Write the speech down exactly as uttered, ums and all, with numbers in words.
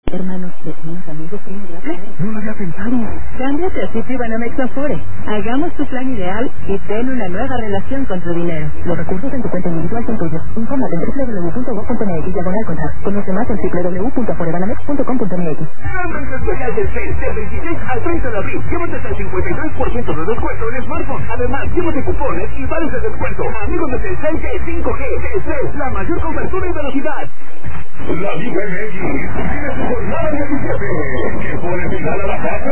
Hermanos, vecinos, amigos, primos, ¿qué? No lo había pensado. Cámbiate a Citibanamex Afore. Hagamos tu plan ideal y ten una nueva relación con tu dinero. Los recursos en tu cuenta individual son tuyos. Infórmate en doble u doble u doble u punto gov punto m x diagonal contra. Conoce más en doble u doble u doble u punto aforebanamex punto com punto m x. Grandes especial del seis, del veintiséis al treinta de abril. Llévate hasta el cincuenta y tres por ciento de descuento en smartphone. Además, llévate cupones y vales de descuento. Amigos de Telcel de cinco G. Telcel, la mayor cobertura y velocidad. La Liga M X tiene su jornada diecisiete, que pone final a la fase